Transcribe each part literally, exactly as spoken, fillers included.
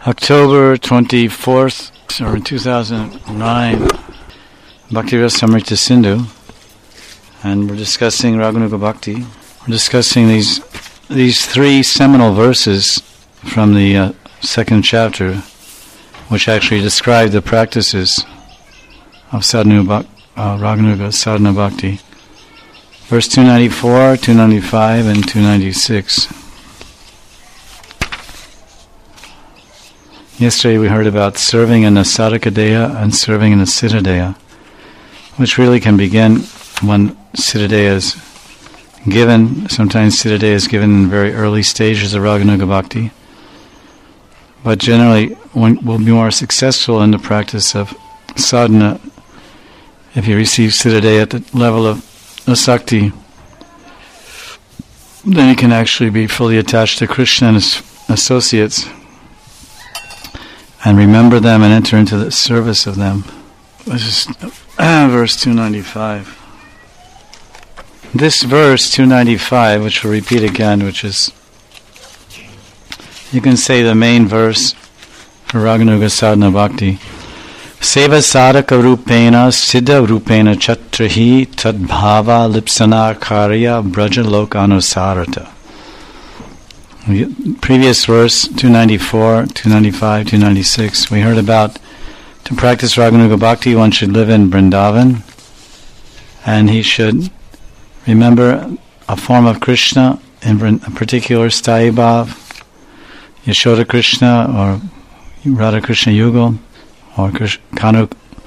October twenty-fourth, or in two thousand nine, Bhakti-Rasa Amrita Sindhu, and we're discussing Raganuga Bhakti. We're discussing these these three seminal verses from the uh, second chapter, which actually describe the practices of sadhana, bhak- uh, Raganuga Sadhana Bhakti. Verse two ninety-four, two ninety-five, and two ninety-six. Yesterday we heard about serving in a sadhaka deha and serving in a siddha deha, which really can begin when siddha deha is given. Sometimes siddha deha is given in very early stages of Raganuga Bhakti. But generally one will be more successful in the practice of sadhana if you receive siddha deha at the level of asakti. Then you can actually be fully attached to Krishna and his associates, and remember them and enter into the service of them. This is uh, verse two ninety-five. This verse, two ninety-five, which we'll repeat again, which is, you can say, the main verse for Raganuga Sadhana Bhakti. Seva sadhaka rupena siddha rupena chatrahi tadbhava lipsana karya braja lokanusarata. Previous verse, two ninety-four, two ninety-five, two ninety-six, we heard about to practice Raganuga Bhakti one should live in Vrindavan, and he should remember a form of Krishna, in a particular Sthayi Bhav, Yashoda Krishna or Radha Krishna Yugal, or Kanu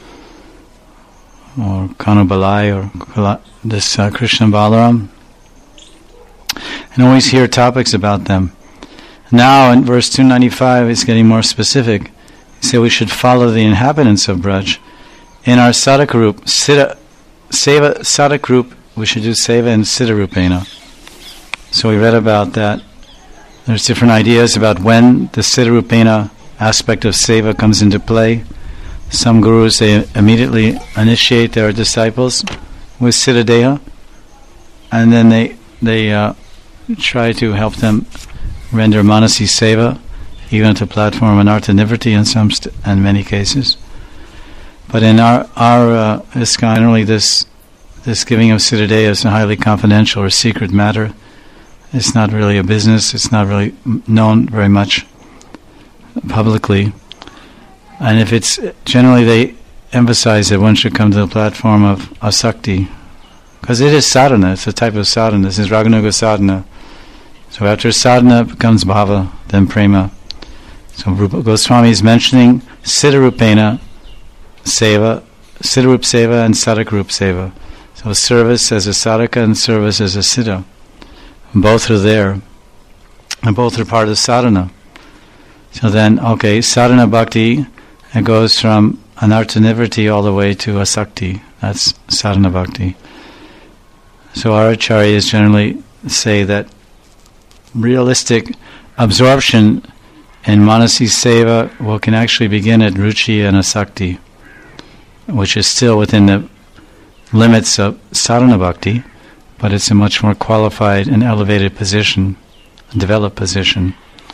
or Kanu Balai, or this uh, Krishna Balaram, and always hear topics about them. Now in verse two ninety-five it's getting more specific. He said we should follow the inhabitants of Braj. In our sadhaka group, Siddha, Seva sadhaka group, we should do Seva and Siddha Rupena. So we read about that. There's different ideas about when the Siddha Rupena aspect of Seva comes into play. Some gurus, they immediately initiate their disciples with Siddha Deha, and then they they uh, try to help them render Manasi Seva, even at the platform of Anartha Nivritti in some st- in many cases. But in our our uh, ISKCON, generally this this giving of Siddha Deha is a highly confidential or secret matter. It's not really a business. It's not really known very much publicly. And if it's generally, they emphasize that one should come to the platform of asakti, because it is sadhana. It's a type of sadhana. This is Raganuga sadhana. So after sadhana becomes bhava, then prema. So Rupa Goswami is mentioning Siddha Rupena Seva, Siddha Rup Seva and Sadhaka Rup Seva. So service as a sadhaka and service as a siddha. Both are there, and both are part of sadhana. So then, okay, sadhana bhakti, it goes from anartha nivritti all the way to asakti. That's sadhana bhakti. So our acharyas generally say that realistic absorption in Manasi Seva well, can actually begin at ruchi and asakti, which is still within the limits of sadhana bhakti, but it's a much more qualified and elevated position, developed position.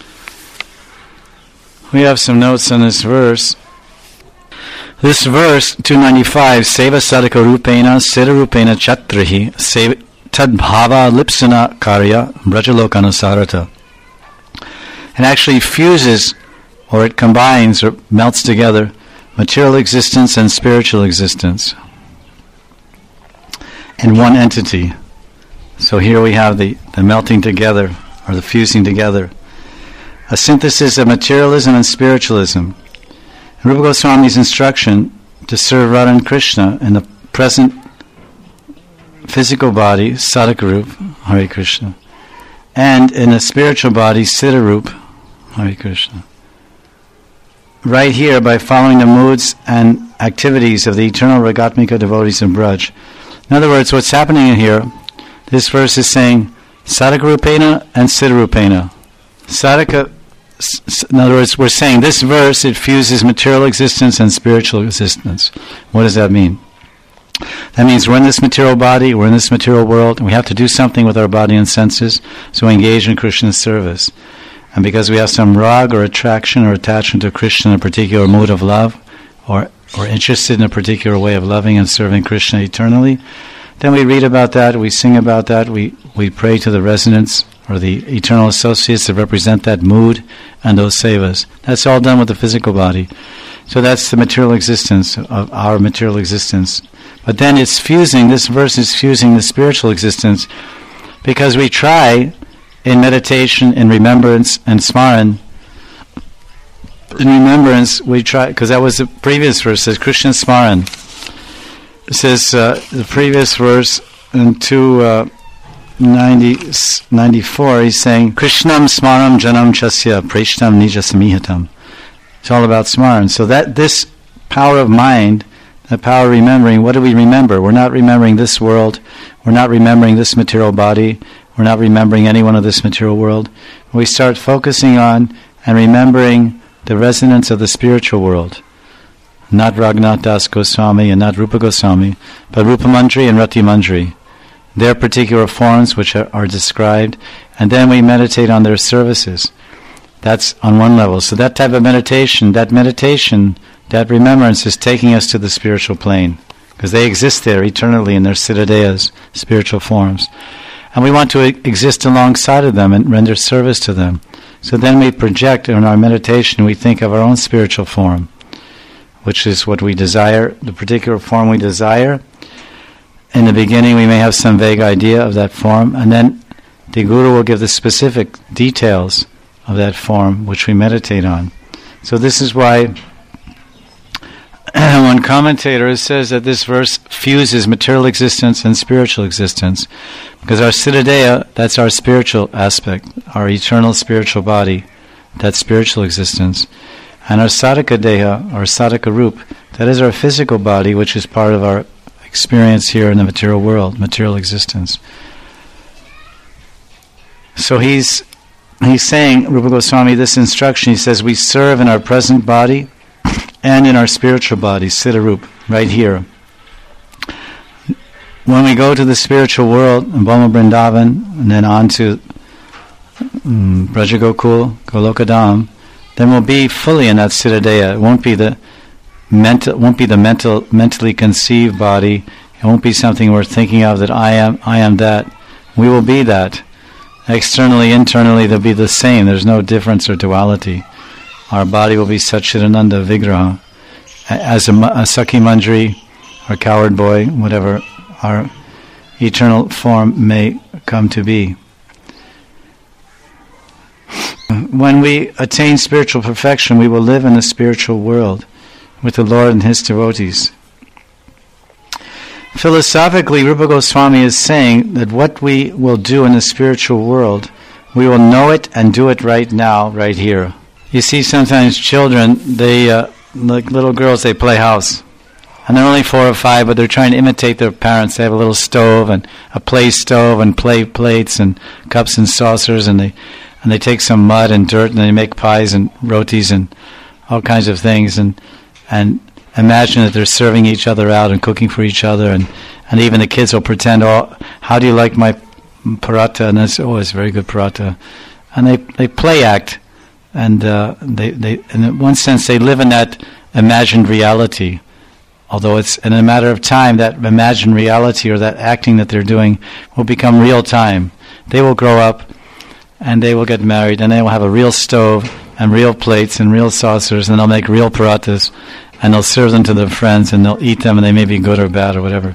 We have some notes on this verse. This verse, two ninety-five, Seva sadhaka rupena siddha rupena chatrahi tadbhava lipsana karya brajalokanusarata. It actually fuses, or it combines, or melts together material existence and spiritual existence in one entity. So here we have the, the melting together, or the fusing together. A synthesis of materialism and spiritualism. Rupa Goswami's instruction to serve Radha and Krishna in the present physical body, sadhaka rup, Hare Krishna, and in the spiritual body, siddha rup, Hare Krishna. Right here, by following the moods and activities of the eternal Ragatmika devotees of Braj. In other words, what's happening here, this verse is saying sadhaka rupena and siddha rupena. Sadhaka, in other words, we're saying this verse, it fuses material existence and spiritual existence. What does that mean? That means we're in this material body, we're in this material world, and we have to do something with our body and senses, so we engage in Krishna's service. And because we have some rag or attraction or attachment to Krishna in a particular mode of love, or or interested in a particular way of loving and serving Krishna eternally, then we read about that, we sing about that, we, we pray to the resonance or the eternal associates that represent that mood and those sevas. That's all done with the physical body. So that's the material existence of our material existence. But then it's fusing, this verse is fusing the spiritual existence, because we try in meditation, in remembrance, and smaran. In remembrance, we try, because that was the previous verse, says Krishna smaran. It says, uh, the previous verse in two ninety, ninety-four, he's saying, Krishnam smaram janam chasya preshtam nija samihatam. It's all about smaran. So that this power of mind, the power of remembering, what do we remember? We're not remembering this world. We're not remembering this material body. We're not remembering anyone of this material world. We start focusing on and remembering the resonance of the spiritual world. Not Raghunath Das Goswami and not Rupa Goswami, but Rupa Mandri and Rati Mandri. Their particular forms which are, are described, and then we meditate on their services. That's on one level. So that type of meditation, that meditation, that remembrance is taking us to the spiritual plane, because they exist there eternally in their siddhadeyas, spiritual forms. And we want to exist alongside of them and render service to them. So then we project in our meditation, we think of our own spiritual form, which is what we desire, the particular form we desire. In the beginning we may have some vague idea of that form, and then the Guru will give the specific details of that form which we meditate on. So this is why one commentator says that this verse fuses material existence and spiritual existence, because our siddhadeya, that's our spiritual aspect, our eternal spiritual body, that's spiritual existence, and our sadhaka deha, our sadhaka roop, that is our physical body, which is part of our experience here in the material world, material existence. So he's he's saying, Rupa Goswami, this instruction, he says, we serve in our present body and in our spiritual body, Siddharup, right here. When we go to the spiritual world, in Bhoma Vrindavan, and then on to um, Braja Gokul, Golokadam, then we'll be fully in that Siddhadeya. It won't be the mental, won't be the mental, mentally conceived body. It won't be something we're thinking of that I am, I am that. We will be that. Externally, internally, they'll be the same. There's no difference or duality. Our body will be Satchidananda Vigraha. As a, a Sakhi Manjari, or coward boy, whatever our eternal form may come to be. When we attain spiritual perfection, we will live in the spiritual world with the Lord and His devotees. Philosophically, Rupa Goswami is saying that what we will do in the spiritual world, we will know it and do it right now, right here. You see, sometimes children, they, uh, like little girls, they play house. And they're only four or five, but they're trying to imitate their parents. They have a little stove and a play stove and play plates and cups and saucers, and they and they take some mud and dirt and they make pies and rotis and all kinds of things, and and imagine that they're serving each other out and cooking for each other, and, and even the kids will pretend, oh, how do you like my paratha? And that's, oh, it's very good paratha. And they, they play act. And uh, they, they, in one sense, they live in that imagined reality. Although it's in a matter of time, that imagined reality or that acting that they're doing will become real time. They will grow up, and they will get married, and they will have a real stove and real plates and real saucers, and they'll make real parathas, and they'll serve them to their friends, and they'll eat them, and they may be good or bad or whatever.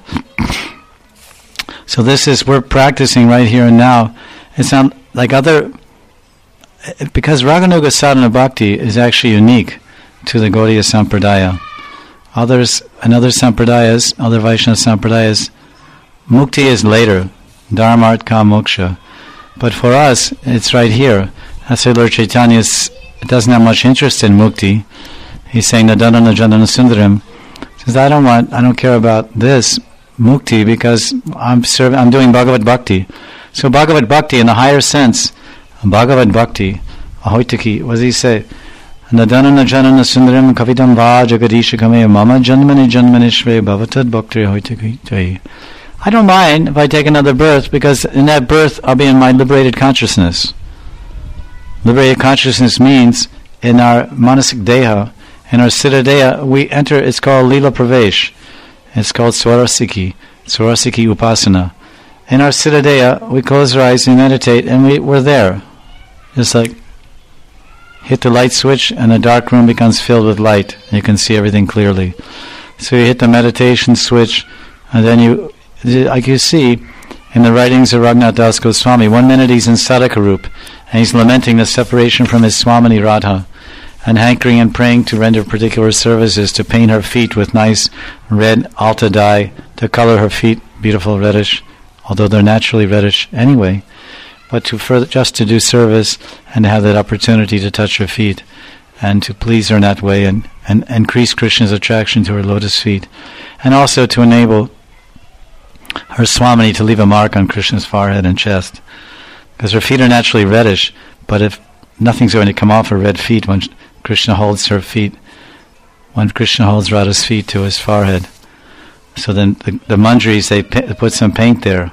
So this is, we're practicing right here and now. It's not like other... Because Raganuga Sadhana Bhakti is actually unique to the Gaudiya Sampradaya. Others, and other Sampradayas, other Vaishnava Sampradayas, Mukti is later, Dharma, Artha, Moksha. But for us, it's right here. That's why Lord Chaitanya doesn't have much interest in Mukti. He's saying, Nadana Jandana Sundaram. He says, I don't want, I don't care about this Mukti because I'm serving, I'm doing Bhagavad Bhakti. So Bhagavad Bhakti in the higher sense, Bhagavad Bhakti, Ahoitaki, what does he say? Nadanana janana sundaram kavidam va jagadisha kame mama janmani janmani shve bhavatad bhaktri ahoitaki jai. I don't mind if I take another birth, because in that birth I'll be in my liberated consciousness. Liberated consciousness means in our manasik deha, in our siddha deha, we enter, it's called Lila Pravesh. It's called Swarasiki, Swarasiki Upasana. In our siddha deha, we close our eyes and meditate, and we, we're there. It's like hit the light switch and the dark room becomes filled with light. You can see everything clearly. So you hit the meditation switch, and then you, like you see in the writings of Raghunath Das Goswami, one minute he's in Sadhaka Rup, and he's lamenting the separation from his Swamini Radha, and hankering and praying to render particular services, to paint her feet with nice red alta dye, to color her feet beautiful reddish, although they're naturally reddish anyway, but to further, just to do service and to have that opportunity to touch her feet and to please her in that way, and, and increase Krishna's attraction to her lotus feet, and also to enable her Swamini to leave a mark on Krishna's forehead and chest, because her feet are naturally reddish, but if nothing's going to come off her red feet when Krishna holds her feet, when Krishna holds Radha's feet to his forehead, so then the, the manjaris, they pa- put some paint there,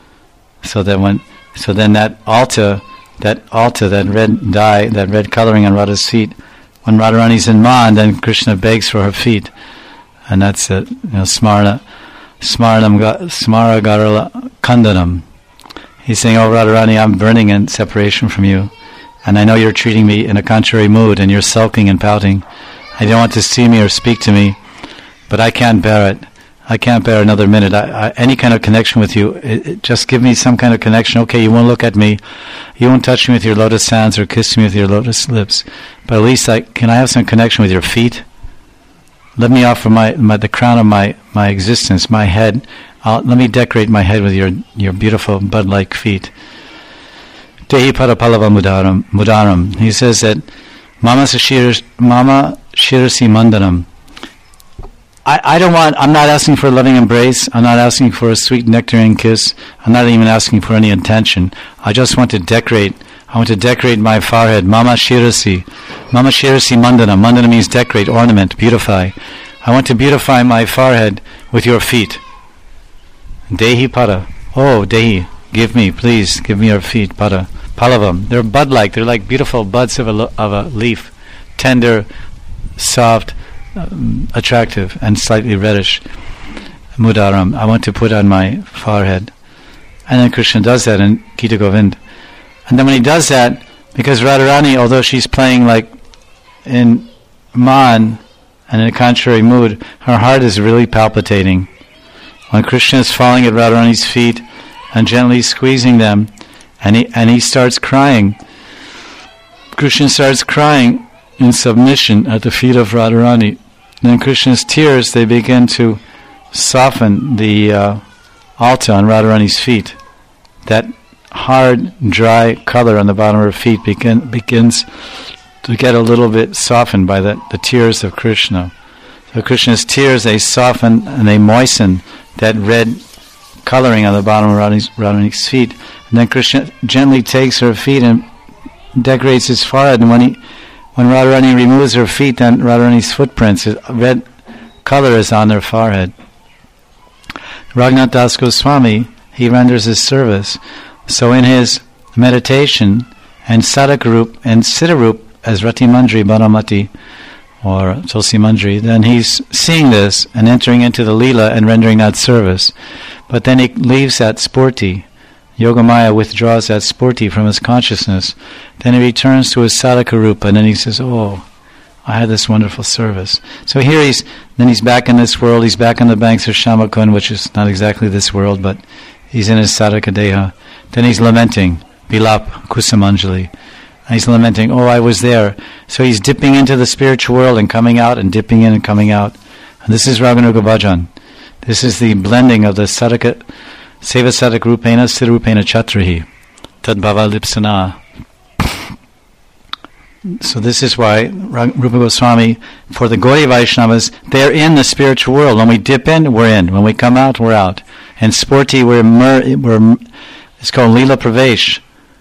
so that when, so then that alta, that alta, that red dye, that red coloring on Radha's feet, when Radharani's in Man, then Krishna begs for her feet, and that's it. You know, smarna, smarnam, smara garala kandanam. He's saying, "Oh Radharani, I'm burning in separation from you, and I know you're treating me in a contrary mood, and you're sulking and pouting. I don't want to see me or speak to me, but I can't bear it. I can't bear another minute. I, I, any kind of connection with you, it, it, just give me some kind of connection. Okay, you won't look at me, you won't touch me with your lotus hands or kiss me with your lotus lips, but at least I, can I have some connection with your feet? Let me offer my, my the crown of my, my existence, my head. I'll, let me decorate my head with your, your beautiful bud-like feet." Dehi Parapalava Mudaram. Mudaram. He says that Mama Shir, Mama Shirasi Mandanam. I, I don't want, I'm not asking for a loving embrace, I'm not asking for a sweet nectarine kiss, I'm not even asking for any attention. I just want to decorate, I want to decorate my forehead. Mama Shirasi. Mama Shirasi Mandana. Mandana means decorate, ornament, beautify. I want to beautify my forehead with your feet. Dehi Para. Oh, Dehi, give me, please, give me your feet, Para. Palavam. They're bud-like, they're like beautiful buds of a, lo- of a leaf. Tender, soft, Um, attractive and slightly reddish. Mudaram, I want to put on my forehead. And then Krishna does that in Gita Govind. And then when he does that, because Radharani, although she's playing like in Man and in a contrary mood, her heart is really palpitating. When Krishna is falling at Radharani's feet and gently squeezing them, and he and he starts crying, Krishna starts crying in submission at the feet of Radharani. Then Krishna's tears, they begin to soften the uh, alta on Radharani's feet. That hard, dry color on the bottom of her feet begin, begins to get a little bit softened by the, the tears of Krishna. So Krishna's tears, they soften and they moisten that red coloring on the bottom of Radharani's, Radharani's feet. And then Krishna gently takes her feet and decorates his forehead. And when he When Radharani removes her feet, then Radharani's footprints, red color is on their forehead. Raghunath Das Goswami, he renders his service. So in his meditation and Sadhaka Rup and Siddha Rup as Rati Manjari Baramati or Tulsi Manjari, then he's seeing this and entering into the Leela and rendering that service. But then he leaves that Spurti. Yogamaya withdraws that Spurti from his consciousness. Then he returns to his Sadhaka Rupa, and then he says, "Oh, I had this wonderful service." So here he's, then he's back in this world, he's back on the banks of Shamakund, which is not exactly this world, but he's in his Sadhaka Deha. Then he's lamenting, Vilap Kusamanjali. And he's lamenting, "Oh, I was there." So he's dipping into the spiritual world and coming out and dipping in and coming out. And this is Raganuga Bhajan. This is the blending of the Sadhaka Seva Sadhak Rupena Siddharupena Chatrahi Tad Bhava Lipsana. So this is why Rupa Goswami, for the Gaudiya Vaishnavas, they're in the spiritual world. When we dip in, we're in. When we come out, we're out. And Spurti, we're, mer- we're it's called Lila Pravesh.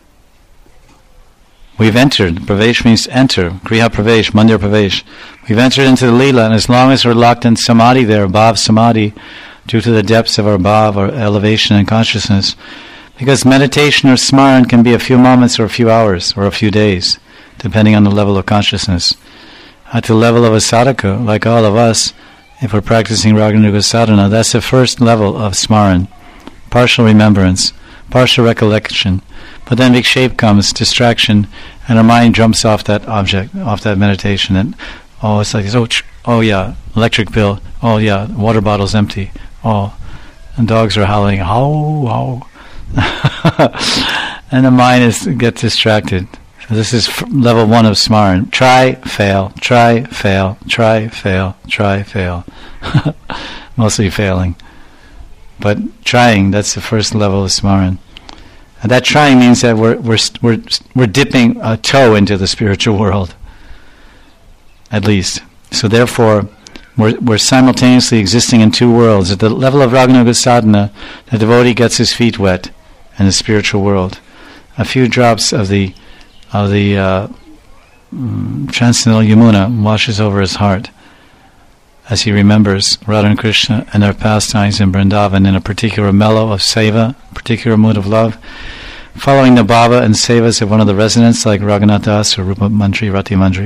We've entered. Pravesh means enter. Griha Pravesh, Mandir Pravesh. We've entered into the Lila, and as long as we're locked in Samadhi there, Bhav Samadhi, due to the depths of our bhav, our elevation and consciousness. Because meditation or smaran can be a few moments or a few hours or a few days. depending on the level of consciousness. At the level of a sadhaka, like all of us, if we're practicing Raganuga sadhana, that's the first level of smaran, partial remembrance, partial recollection. But then vikshepa comes, distraction, and our mind jumps off that object, off that meditation, and oh, it's like, oh, ch- oh yeah, electric bill, oh yeah, water bottle's empty, oh, and dogs are howling, how, how, and the mind is gets distracted. So this is f- level one of smaran. Try, fail, try, fail, try, fail, try, fail. Mostly failing. But trying, that's the first level of smaran. And that trying means that we're we're we're we're dipping a toe into the spiritual world, at least. So therefore, we're we're simultaneously existing in two worlds. At the level of Raganuga sadhana, the devotee gets his feet wet in the spiritual world. A few drops of the of the uh, mm, transcendental Yamuna washes over his heart as he remembers Radha and Krishna and their pastimes in Vrindavan in a particular mellow of seva, particular mood of love, following the bhava and sevas of one of the residents like Raghunath Das or Rupa Mandri, Rati Mandri.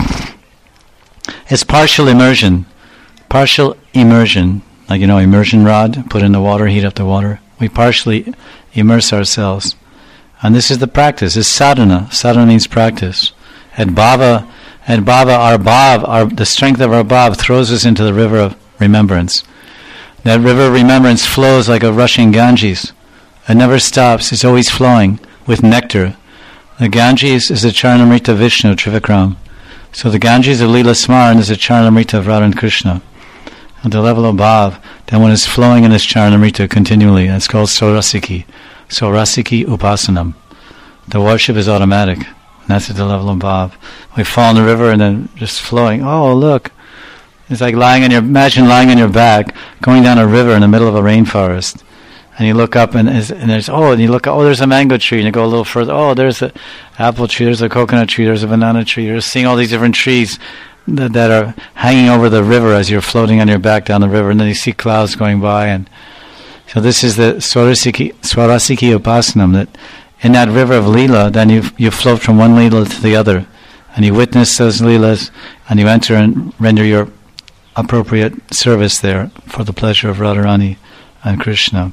It's partial immersion. Partial immersion. Like, you know, immersion rod, put in the water, heat up the water. We partially immerse ourselves. And this is the practice. It's sadhana. Sadhana means practice. And bhava, and bhava, our bhav, our, the strength of our bhav throws us into the river of remembrance. That river of remembrance flows like a rushing Ganges. It never stops. It's always flowing with nectar. The Ganges is the Charnamrita Vishnu, Trivikram. So the Ganges of Leela Smaran is the Charnamrita of Radha and Krishna. At the level of bhav, then one is flowing in this Charnamrita continually. That's called Saurasiki. Saurasiki Upasanam. The worship is automatic. And that's at the level of bhav. We fall in the river and then just flowing. Oh, look. It's like lying on your, imagine lying on your back, going down a river in the middle of a rainforest. And you look up and, and there's, oh, and you look, oh, there's a mango tree. And you go a little further, oh, there's an apple tree, there's a coconut tree, there's a banana tree. You're seeing all these different trees that, that are hanging over the river as you're floating on your back down the river. And then you see clouds going by. And so this is the Swarasiki, Swarasiki Upasanam, that in that river of Leela, then you you float from one Leela to the other. And you witness those Leelas, and you enter and render your appropriate service there for the pleasure of Radharani and Krishna.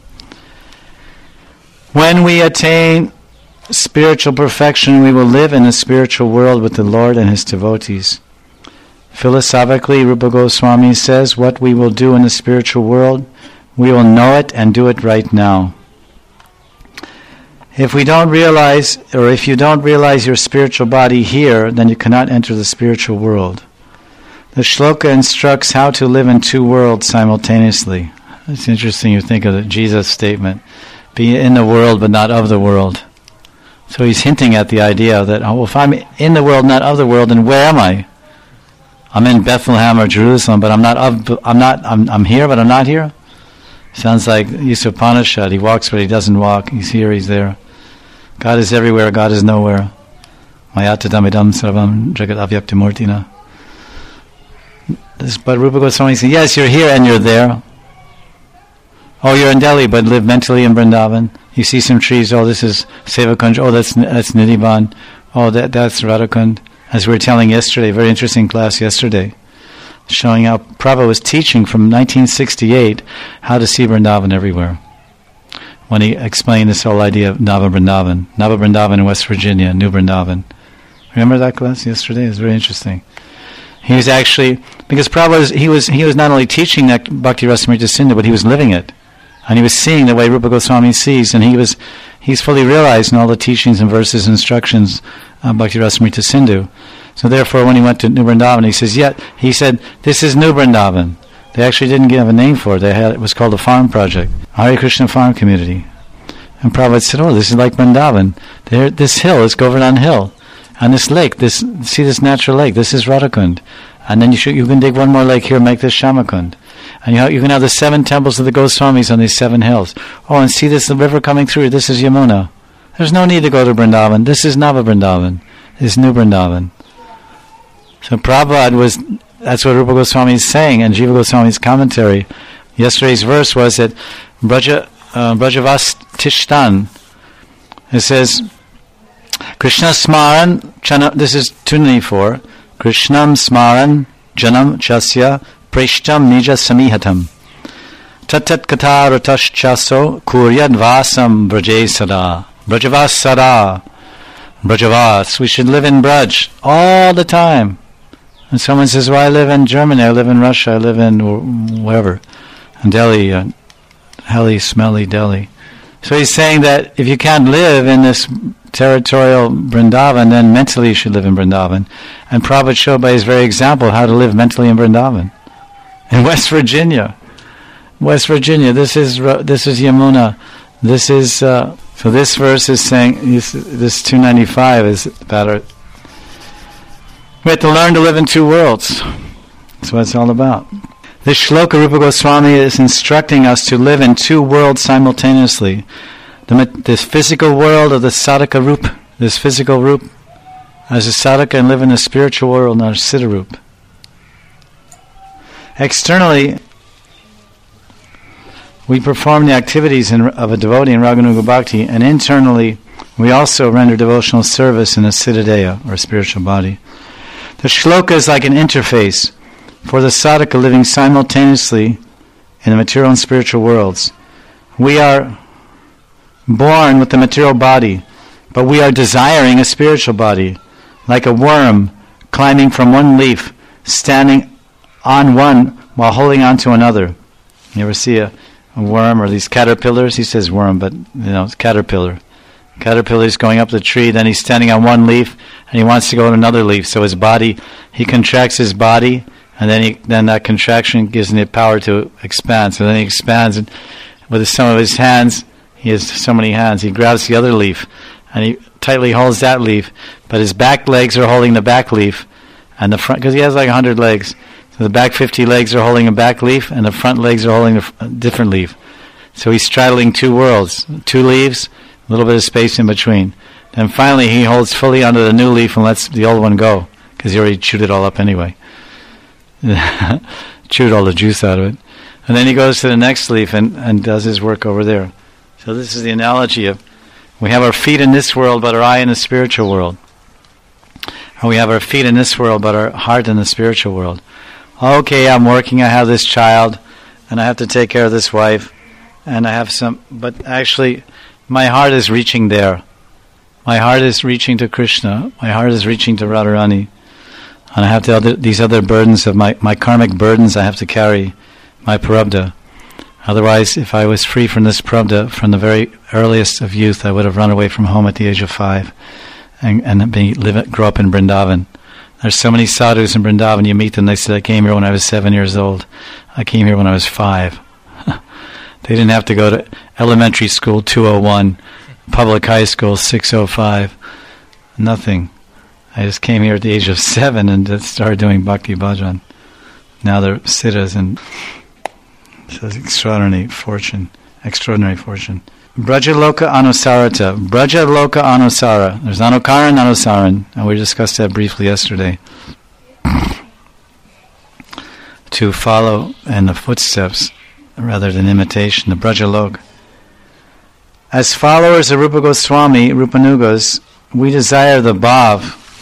When we attain spiritual perfection, we will live in a spiritual world with the Lord and His devotees. Philosophically, Rupa Goswami says, what we will do in the spiritual world, we will know it and do it right now. If we don't realize, or if you don't realize your spiritual body here, then you cannot enter the spiritual world. The shloka instructs how to live in two worlds simultaneously. It's interesting you think of the Jesus statement, be in the world but not of the world. So he's hinting at the idea that, oh, well, if I'm in the world, not of the world, then where am I? I'm in Bethlehem or Jerusalem, but I'm not of. I'm not. I'm. I'm here, but I'm not here. Sounds like Yusuf Upanishad. He walks, but he doesn't walk. He's here. He's there. God is everywhere. God is nowhere. Mayatadamidam sarvam jagat avyaktimurtina. This, but Rupa Goswami says, yes, you're here and you're there. Oh, you're in Delhi, but live mentally in Vrindavan. You see some trees. Oh, this is Sevakund. Oh, that's that's Nidhivan. Oh, that that's Radhakund. As we were telling yesterday, very interesting class yesterday, showing how Prabhupada was teaching from nineteen sixty-eight how to see Vrindavan everywhere. When he explained this whole idea of Nava Vrindavan, Nava Vrindavan in West Virginia, New Vrindavan. Remember that class yesterday? It was very interesting. He was actually, because Prabhupada was, he was he was not only teaching that Bhakti Rasamrita Sindhu, but he was living it. And he was seeing the way Rupa Goswami sees, and he was he's fully realized in all the teachings and verses and instructions of Bhakti Rasamrita Sindhu. So therefore, when he went to New Vrindavan, he says, yeah, he said, this is New Vrindavan. They actually didn't give a name for it. They had, it was called a farm project, Hare Krishna Farm Community. And Prabhupada said, oh, this is like Vrindavan. There, this hill is Govardhan Hill. And this lake, this see this natural lake, this is Radhakund. And then you should, you can dig one more lake here and make this Shamakund. And you, have, you can have the seven temples of the Goswamis on these seven hills. Oh, and see this the river coming through, this is Yamuna. There's no need to go to Vrindavan. This is Nava Vrindavan. This is New Vrindavan. So Prabhupada was, that's what Rupa Goswami is saying, and Jiva Goswami's commentary. Yesterday's verse was that Braja, uh, Brajavastishtan, it says, Krishna Smaran, chana, this is two ninety-four. Krishnam Smaran, Janam Chasya, Preshtam Nija Samihatam. Tatat Kata Ratash Chaso, Kuryad Vasam Braje Sada. Brajavas Sada. Brajavas. We should live in Braj all the time. And someone says, well, I live in Germany, I live in Russia, I live in wherever. In Delhi, uh, helly, smelly Delhi. So he's saying that if you can't live in this territorial Vrindavan, then mentally you should live in Vrindavan. And Prabhupada showed by his very example how to live mentally in Vrindavan. In West Virginia. West Virginia, this is this is Yamuna. This is, uh, so this verse is saying, this, this two ninety-five is about our, we have to learn to live in two worlds. That's what it's all about. This shloka Rupa Goswami is instructing us to live in two worlds simultaneously. The, this physical world of the sadhaka roop, this physical roop, as a sadhaka, and live in the spiritual world, not a siddha roop. Externally, we perform the activities in, of a devotee in Raganuga Bhakti, and internally, we also render devotional service in a siddhadeha, or spiritual body. The shloka is like an interface for the sadhaka living simultaneously in the material and spiritual worlds. We are born with the material body, but we are desiring a spiritual body, like a worm climbing from one leaf, standing on one while holding on to another. You ever see a, a worm or these caterpillars? He says worm, but you know, it's caterpillar. Caterpillar is going up the tree, then he's standing on one leaf, and he wants to go on another leaf. So his body, he contracts his body, and then he, then that contraction gives him the power to expand. So then he expands, and with some of his hands, he has so many hands, he grabs the other leaf, and he tightly holds that leaf, but his back legs are holding the back leaf, and the front, because he has like a hundred legs, so the back fifty legs are holding a back leaf, and the front legs are holding a f- different leaf. So he's straddling two worlds, two leaves, a little bit of space in between. Then finally he holds fully onto the new leaf and lets the old one go, because he already chewed it all up anyway. Chewed all the juice out of it. And then he goes to the next leaf and, and does his work over there. So this is the analogy of, we have our feet in this world, but our eye in the spiritual world. Or we have our feet in this world, but our heart in the spiritual world. Okay, I'm working, I have this child, and I have to take care of this wife, and I have some, but actually, my heart is reaching there. My heart is reaching to Krishna. My heart is reaching to Radharani. And I have to other, these other burdens of my, my karmic burdens I have to carry, my prarabdha. Otherwise, if I was free from this prarabdha from the very earliest of youth, I would have run away from home at the age of five and, and be, live, grow up in Vrindavan. There's so many sadhus in Vrindavan, you meet them, they said, I came here when I was seven years old. I came here when I was five. They didn't have to go to elementary school two oh one, public high school six oh five, nothing. I just came here at the age of seven and just started doing Bhakti Bhajan. Now they're siddhas, and so it's extraordinary fortune, extraordinary fortune. Brajaloka Anusarata, Brajaloka Anusara. There's Anukaran, Anusaran, and we discussed that briefly yesterday. To follow in the footsteps rather than imitation, the Brajalok. As followers of Rupa Goswami, Rupanugas, we desire the bhav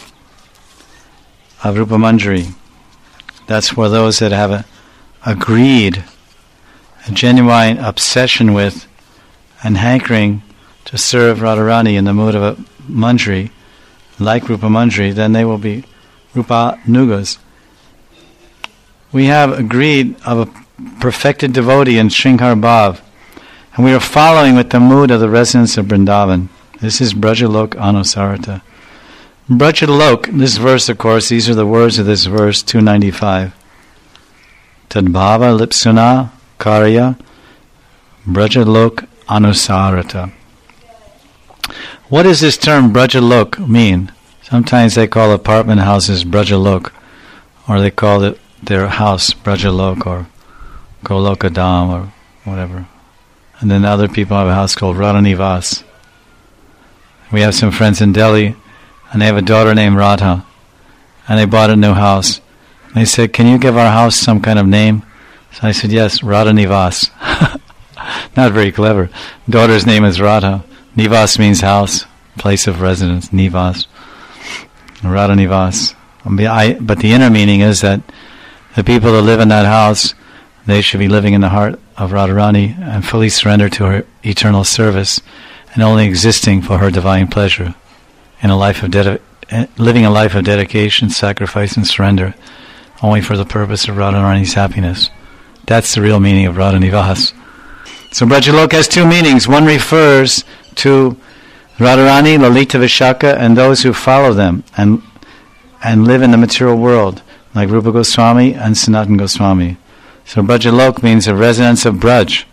of Rupa Manjari. That's for those that have a, a greed, a genuine obsession with, and hankering to serve Radharani in the mood of a Manjari, like Rupa Manjari, then they will be Rupa Nugas. We have a greed of a perfected devotee in Shringhar Bhav, and we are following with the mood of the residents of Vrindavan. This is Brajalok Anusarata. Brajalok, this verse, of course, these are the words of this verse, two ninety-five. Tadbhava lipsuna karya Brajalok Anusarata. What does this term Brajalok mean? Sometimes they call apartment houses Brajalok, or they call it their house Brajalok, or Golokadam, or whatever. And then other people have a house called Radhanivas. We have some friends in Delhi, and they have a daughter named Radha, and they bought a new house. And they said, can you give our house some kind of name? So I said, yes, Radhanivas. Not very clever. Daughter's name is Radha. Nivas means house. place of residence, nivas, Radha Nivas. But the inner meaning is that the people that live in that house, they should be living in the heart of Radharani and fully surrendered to her eternal service and only existing for her divine pleasure in a life of dedi- living a life of dedication, sacrifice and surrender only for the purpose of Radharani's happiness. That's the real meaning of Radha Nivas. So Brajaloka has two meanings. One refers to Radharani, Lalita Vishaka, and those who follow them and and live in the material world, like Rupa Goswami and Sanatana Goswami. So Brajalok means a residence of Braj.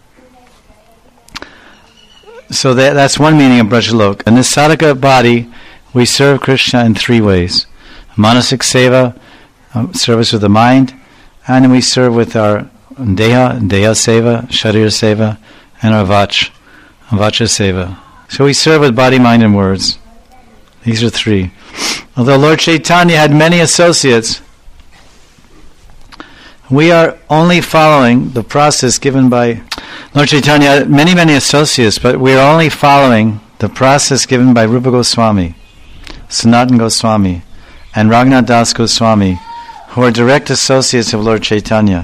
So that, that's one meaning of Brajalok. In this sadhaka body, we serve Krishna in three ways. Manasik seva, um, service with the mind, and then we serve with our deha, deha seva, sharir seva, and our vach, vacha seva. So we serve with body, mind, and words. These are three. Although Lord Chaitanya had many associates, we are only following the process given by Lord Chaitanya had many, many associates, but we are only following the process given by Rupa Goswami, Sanatana Goswami, and Raghunath Das Goswami, who are direct associates of Lord Chaitanya.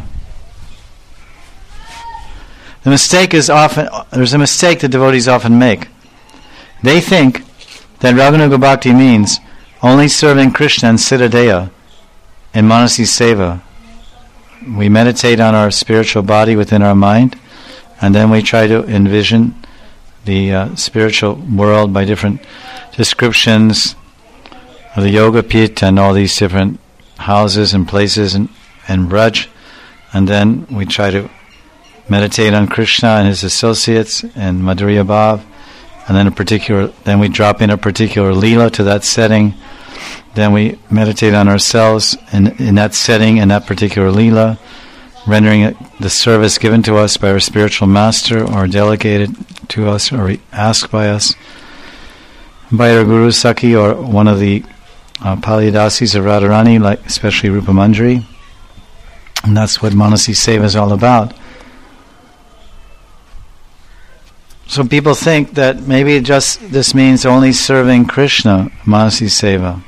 The mistake is often, there's a mistake that devotees often make. They think that Raghunaga Bhakti means only serving Krishna and Siddhadeya in Manasi Seva. We meditate on our spiritual body within our mind, and then we try to envision the uh, spiritual world by different descriptions of the Yoga Pit and all these different houses and places and, and Braj, and then we try to meditate on Krishna and his associates and Madhurya Bhav, and then a particular, then we drop in a particular Leela to that setting. Then we meditate on ourselves in, in that setting, in that particular Leela, rendering it the service given to us by our spiritual master or delegated to us or asked by us by our Guru Sakhi or one of the uh, Palidasis of Radharani, like especially Rupa Manjari. And that's what Manasi Seva is all about. So people think that maybe just this means only serving Krishna, Manasi Seva.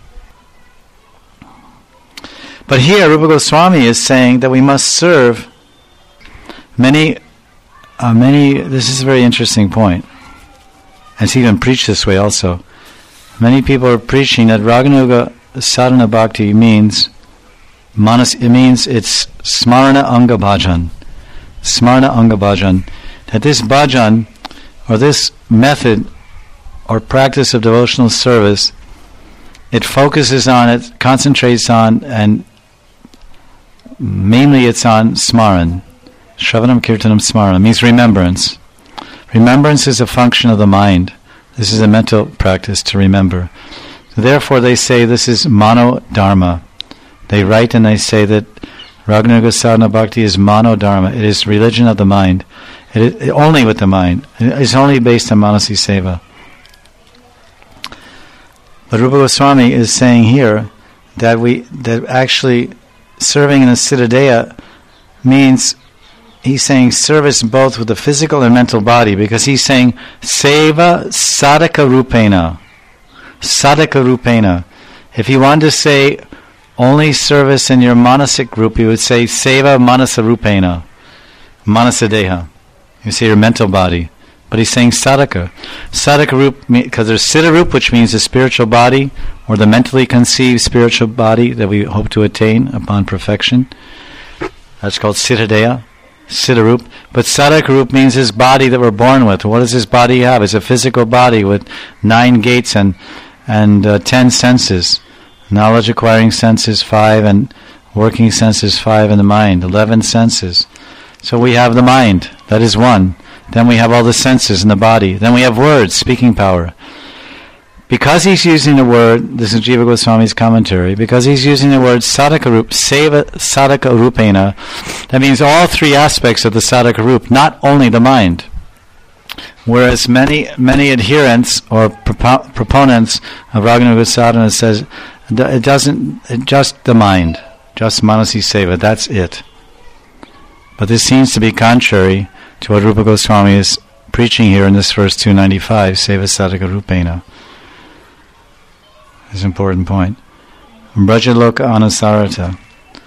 But here Rupa Goswami is saying that we must serve many, uh, many, this is a very interesting point. And it's even preached this way also. Many people are preaching that Raganuga Sadhana Bhakti means, manas, it means it's Smarana Anga Bhajan. Smarana Anga Bhajan. That this bhajan, or this method or practice of devotional service, it focuses on, it concentrates on, and mainly it's on Smaran. Shravanam Kirtanam Smaran means remembrance. Remembrance is a function of the mind. This is a mental practice to remember. So therefore they say this is Mano Dharma. They write and they say that Raghunaga Sadhana Bhakti is Mano Dharma. It is religion of the mind. It is it, only with the mind. It is only based on Manasi Seva. But Rupa Goswami is saying here that we that actually serving in the Siddhadeya means, he's saying service both with the physical and mental body, because he's saying Seva Sadhaka Rupena. Sadhaka Rupena. If he wanted to say only service in your manasik group, he would say Seva Manasa Rupena. Manasadeha. You say your mental body. But he's saying sadhaka. Sadhaka rup, because there's siddha rup, which means the spiritual body, or the mentally conceived spiritual body that we hope to attain upon perfection. That's called siddhadeya, siddha rup. But sadhaka rup means his body that we're born with. What does his body have? It's a physical body with nine gates and and uh, ten senses. Knowledge acquiring senses five, and working senses five in the mind. Eleven senses. So we have the mind. That is one. Then we have all the senses in the body. Then we have words, speaking power. Because he's using the word, this is Jiva Goswami's commentary, because he's using the word sadhaka rup, seva sadhaka rupena, that means all three aspects of the sadhaka rup, not only the mind. Whereas many many adherents or propo- proponents of Raghunaga Sadhana says it doesn't, it just the mind, just Manasi Seva, that's it. But this seems to be contrary to what Rupa Goswami is preaching here in this verse two ninety-five, Seva Sadhaka Rupena. This is an important point. Brajaloka Anusarata.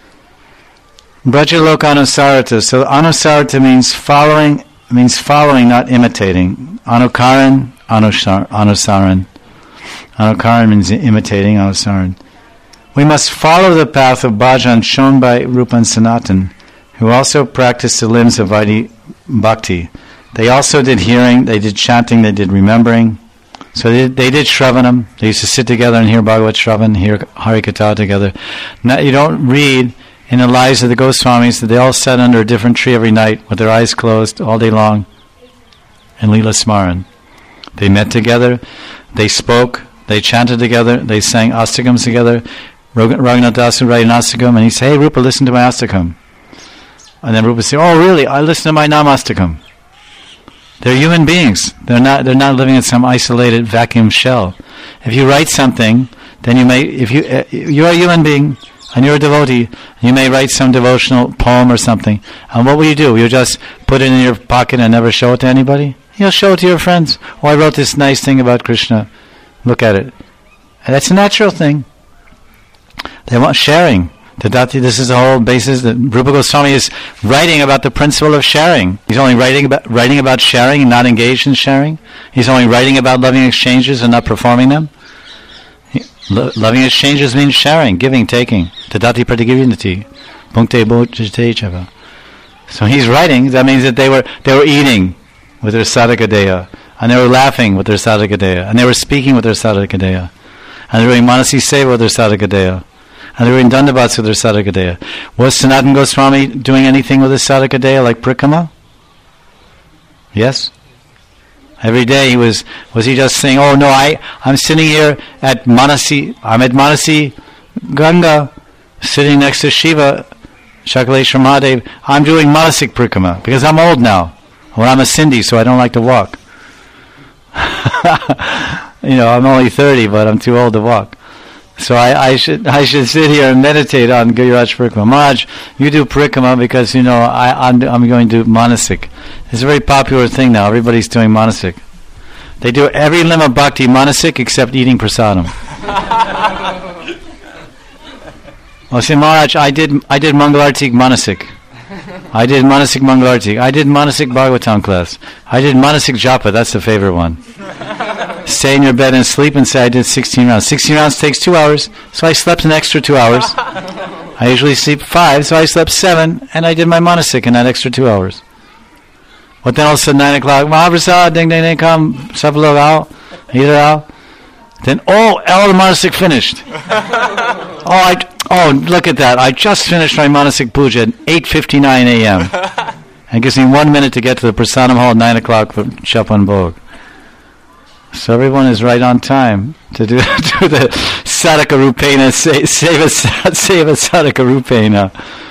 Brajaloka Anusarata. So Anusarata means following, means following, not imitating. Anukaran, anusar, Anusaran. Anukaran means imitating, Anusaran. We must follow the path of bhajan shown by Rupa and Sanatan, who also practiced the limbs of Vaidhi Bhakti. They also did hearing, they did chanting, they did remembering. So they, they did Shravanam. They used to sit together and hear Bhagavad Shravan, hear Harikatha together. Now, you don't read in the lives of the Goswamis that they all sat under a different tree every night with their eyes closed all day long in Leela Smaran. They met together, they spoke, they chanted together, they sang astakams together. Raghunath Das would write an astakam and he'd say, "Hey Rupa, listen to my astakam." And then Rupa would say, "Oh really? I listen to my namastakam." They're human beings. They're not they're not living in some isolated vacuum shell. If you write something, then you may, if you uh, you're a human being and you're a devotee, you may write some devotional poem or something. And what will you do? You'll just put it in your pocket and never show it to anybody? You'll show it to your friends. "Oh, I wrote this nice thing about Krishna. Look at it." And that's a natural thing. They want sharing. Tadati, this is the whole basis that Rupa Goswami is writing about the principle of sharing. He's only writing about writing about sharing and not engaged in sharing. He's only writing about loving exchanges and not performing them. He, lo- loving exchanges means sharing, giving, taking. Tadati pratigivinati. Punkte bhojate chava. So he's writing, that means that they were they were eating with their sadhakadeya, and they were laughing with their sadhakadeya, and they were speaking with their sadhakadeya, and they were doing manasi seva with their sadhakadeya. And they were in Dandavats with their sadhakadeya. Was Sanatana Goswami doing anything with his sadhakadeya like Prikrama? Yes? Every day he was, was he just saying, "Oh no, I, I'm sitting here at Manasi, I'm at Manasi Ganga, sitting next to Shiva, Shakaleshwar Mahadev, I'm doing Manasik Prikrama, because I'm old now. Well, I'm a Sindhi, so I don't like to walk." You know, I'm only thirty, but I'm too old to walk. So I, I should I should sit here and meditate on Giriraj Parikrama. Maharaj, you do Parikrama because, you know, I, I'm, I'm going to do Manasik. It's a very popular thing now. Everybody's doing Manasik. They do every limb of Bhakti Manasik except eating prasadam. Well, say, Maharaj, I did I did Mangalartik Manasik. I did Manasik Mangalartik. I did Manasik Bhagavatam class. I did Manasik Japa. That's the favorite one. Stay in your bed and sleep and say, "I did sixteen rounds. sixteen rounds takes two hours, so I slept an extra two hours. I usually sleep five, so I slept seven, and I did my Manasik in that extra two hours. But then all of a sudden, nine o'clock, Mahaprasad, ding, ding, ding, come, sab log out, either out. Then, oh, all the Manasik finished. oh, I, oh, look at that. I just finished my Manasik puja at eight fifty-nine a.m. And it gives me one minute to get to the Prasadam hall at nine o'clock for Chapan Bhog. So everyone is right on time to do, do the Sadhaka Rupena, Seva Sadhaka Rupena.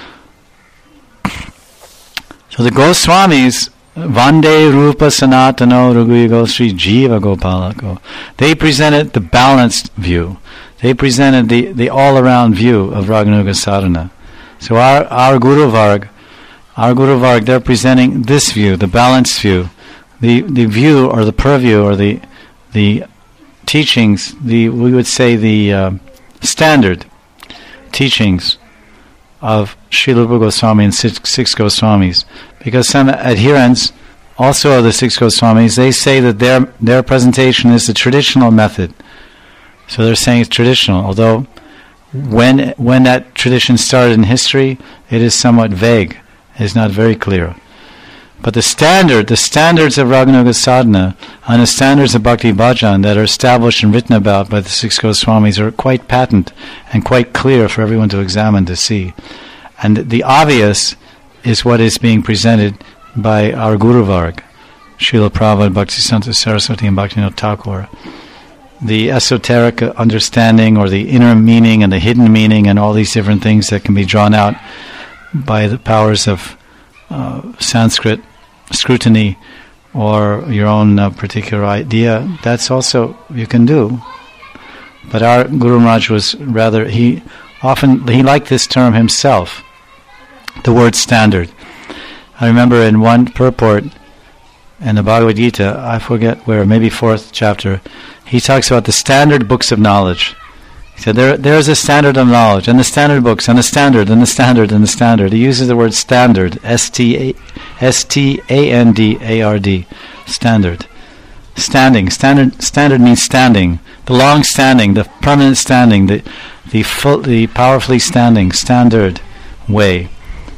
So the Goswamis, Vande Rupa Sanatano Raghuyago Sri Jiva Gopalako, they presented the balanced view. They presented the, the all-around view of Raganuga Sadhana. So our, our Guru Varg, our Guru Varg, they're presenting this view, the balanced view, the, the view or the purview or the the teachings, the we would say the uh, standard teachings of Srila Rupa Goswami and six, six Goswamis. Because some adherents also of the six Goswamis, they say that their their presentation is the traditional method. So they're saying it's traditional, although when when that tradition started in history, it is somewhat vague. It is not very clear. But the standard, the standards of Raganuga Sadhana and the standards of Bhakti Bhajan that are established and written about by the six Goswamis are quite patent and quite clear for everyone to examine, to see. And the obvious is what is being presented by our Guru Varg, Srila Prabhupada, Bhaktisanta Saraswati and Bhaktivinoda Thakur. The esoteric understanding or the inner meaning and the hidden meaning and all these different things that can be drawn out by the powers of Uh, Sanskrit scrutiny or your own uh, particular idea, that's also you can do. But our Guru Maharaj was rather, he often, he liked this term himself, the word standard. I remember in one purport in the Bhagavad Gita, I forget where, maybe fourth chapter, he talks about the standard books of knowledge. He said, there, there is a standard of knowledge, and the standard books, and the standard, and the standard, and the standard. He uses the word standard, S T A N D A R D, standard. Standing, standard, standard means standing. The long standing, the permanent standing, the the full, the powerfully standing, standard way.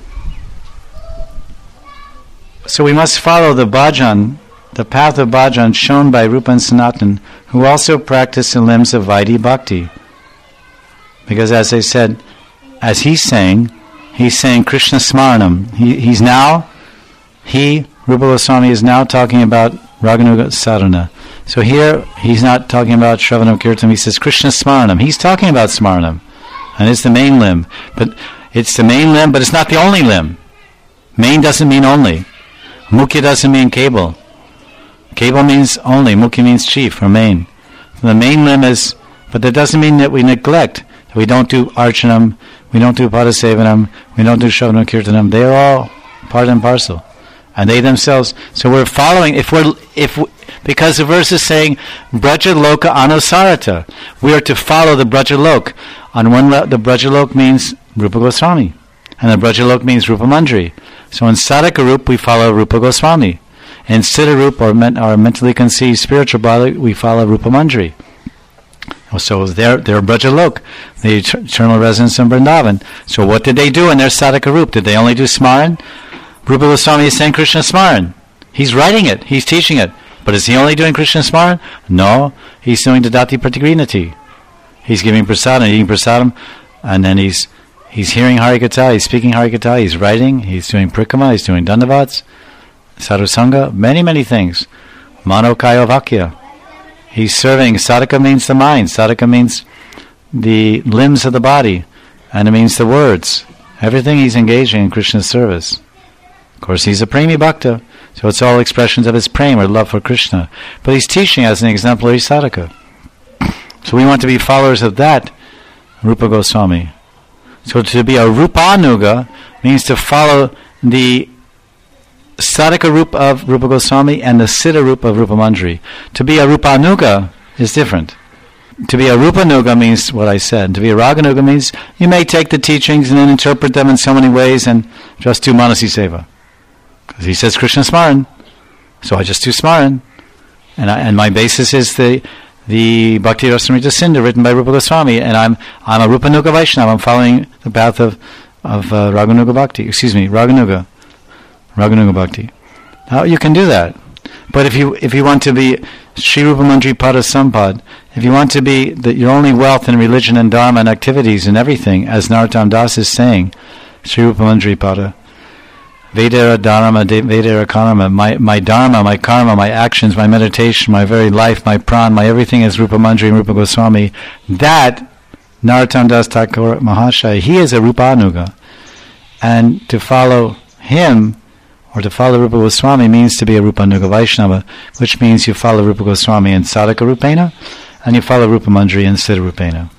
So we must follow the bhajan, the path of bhajan shown by Rupa and Sanatan, who also practice the limbs of Vaidhi Bhakti. Because as I said, as he's saying, he's saying Krishna Smaranam. He, he's now, he, Rupa Goswami, is now talking about Raganuga Sadhana. So here, he's not talking about Shravanam Kirtanam, he says Krishna Smaranam. He's talking about Smaranam, and it's the main limb. But it's the main limb, but it's not the only limb. Main doesn't mean only. Mukhya doesn't mean cable. Cable means only. Mukhya means chief or main. The main limb is, but that doesn't mean that we neglect. That we don't do Archanam, we don't do Padasevanam, we don't do Shravanam Kirtanam. They're all part and parcel. And they themselves, so we're following, if we're, if we, because the verse is saying, Braja Loka Anusarata. We are to follow the Braja Lok. On one level, the Braja Lok means Rupa Goswami. And the Braja Lok means Rupa Mandri. So in Sadhaka Rup, we follow Rupa Goswami. In Siddha Rup, or, men, or mentally conceived spiritual body, we follow Rupa Mandri. So they're, they're Braja Lok, the eternal residence in Vrindavan. So what did they do in their Sadhaka Rup? Did they only do Smaran? Rupa Goswami is saying Krishna Smaran. He's writing it, he's teaching it. But is he only doing Krishna Smaran? No, he's doing the Dati Pratigrinati. He's giving prasadam, eating prasadam, and then he's he's hearing Harikatha, he's speaking Harikatha, he's writing, he's doing Prikrama, he's doing Dandavats, Sadhusanga, many, many things. Mano Kaya Vakya. He's serving, Sadhaka means the mind, Sadhaka means the limbs of the body, and it means the words. Everything he's engaging in Krishna's service. Of course, he's a Premi Bhakta, so it's all expressions of his prema or love for Krishna. But he's teaching as an exemplary sadhaka. So we want to be followers of that Rupa Goswami. So to be a Rupanuga means to follow the sadhaka Rupa of Rupa Goswami and the Siddha Rupa of Rupa Mandri. To be a Rupanuga is different. To be a Rupanuga means what I said. To be a Raganuga means you may take the teachings and then interpret them in so many ways and just do Manasi Seva. Because he says Krishna Smaran, so I just do Smaran, and I, and my basis is the the Bhakti Rasamrita Sindhu written by Rupa Goswami, and I'm I'm a Rupanuga Vaishnava. I'm following the path of of uh, Raganuga Bhakti. Excuse me, Raganuga, Raganuga Bhakti. Now you can do that, but if you if you want to be Sri Rupa Mandri Pada Sampad, if you want to be the, your only wealth in religion and dharma and activities and everything, as Narottam Das is saying, Sri Rupa Mandri Pada. Vedera Dharma, Vedera Karma, my, my Dharma, my Karma, my actions, my meditation, my very life, my pran, my everything is Rupa Mandri and Rupa Goswami. That, Narottam Das Thakur Mahashaya, he is a Rupanuga. And to follow him, or to follow Rupa Goswami, means to be a Rupanuga Vaishnava, which means you follow Rupa Goswami in Sadhaka Rupena, and you follow Rupa Mandri in Siddha Rupena.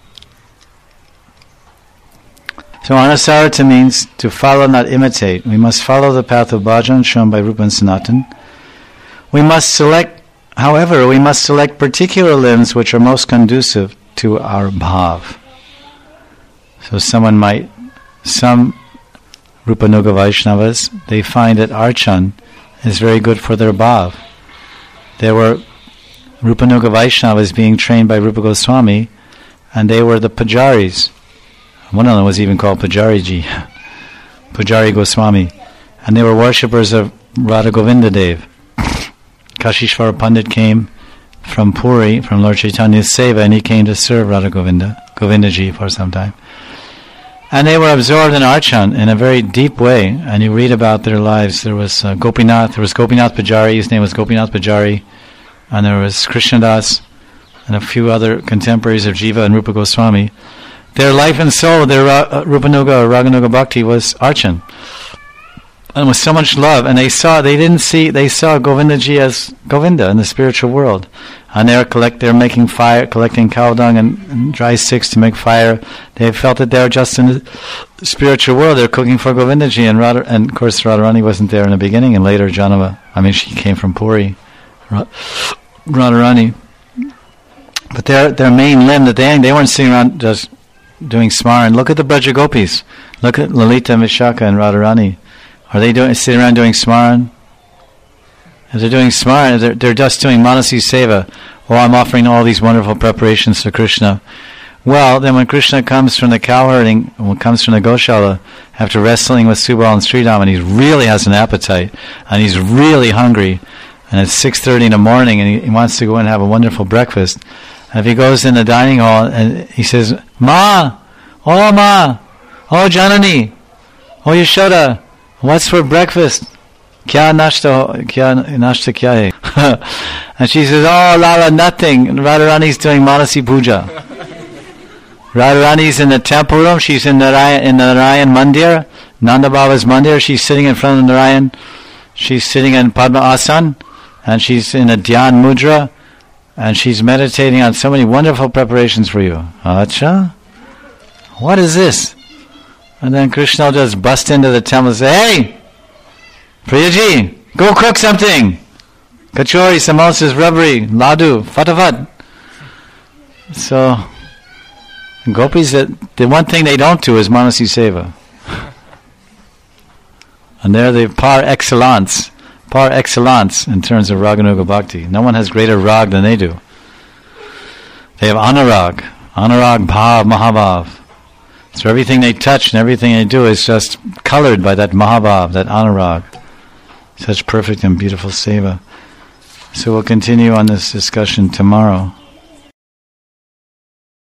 So Anusarata means to follow, not imitate. We must follow the path of bhajan shown by Rupa and Sanatan. We must select, however, we must select particular limbs which are most conducive to our bhav. So someone might, some Rupanuga Vaishnavas, they find that Archan is very good for their bhav. There were Rupanuga Vaishnavas being trained by Rupa Goswami, and they were the Pujaris. One of them was even called Pujariji, Pujari Goswami, and they were worshippers of Radha Govinda Dev. Kashishvara Pandit came from Puri, from Lord Chaitanya's Seva, and he came to serve Radha Govinda, Govindaji for some time. And they were absorbed in Archan in a very deep way, and you read about their lives. There was uh, Gopinath, there was Gopinath Pujari, his name was Gopinath Pujari, and there was Krishnadas, and a few other contemporaries of Jiva and Rupa Goswami. Their life and soul, their uh, Rupanuga or Raganuga Bhakti was Archan. And with so much love, and they saw, they didn't see, they saw Govindaji as Govinda in the spiritual world. And they're collect, they're making fire, collecting cow dung and, and dry sticks to make fire. They felt that they were just in the spiritual world. They're cooking for Govindaji, and Radha, and of course Radharani wasn't there in the beginning, and later Janava, I mean she came from Puri, Radharani. But their their main limb that they they weren't sitting around just doing smaran. Look at the Braja Gopis. Look at Lalita, Vishaka, and Radharani. Are they doing sitting around doing smaran? If they're doing smaran, they're, they're just doing Manasi Seva. Oh, I'm offering all these wonderful preparations to Krishna. Well, then when Krishna comes from the cow herding, when comes from the Goshala, after wrestling with Subal and Sridham, and he really has an appetite, and he's really hungry, and it's six thirty in the morning, and he, he wants to go and have a wonderful breakfast. And if he goes in the dining hall, and he says, Ma! Oh, Ma! Oh, Janani! Oh, Yashoda! What's for breakfast? Kya nashta, kya nashta kya hai? And she says, oh, Lala, nothing. And Radharani's doing Manasi Puja. Radharani's in the temple room. She's in Narayan, in Narayan Mandir, Nanda Baba's Mandir. She's sitting in front of Narayan. She's sitting in Padma Asan, and she's in a Dhyan Mudra, and she's meditating on so many wonderful preparations for you. Acha? What is this? And then Krishna will just bust into the temple and say, hey! Priyaji, go cook something. Kachori, samosas, rabri, ladu, fatafat. So, gopis, that the one thing they don't do is Manasi Seva. And they're the par excellence, par excellence in terms of Raganuga Bhakti. No one has greater rag than they do. They have anurag, anurag bhav, mahabhav. So everything they touch and everything they do is just colored by that mahabhav, that anurag. Such perfect and beautiful seva. So we'll continue on this discussion tomorrow.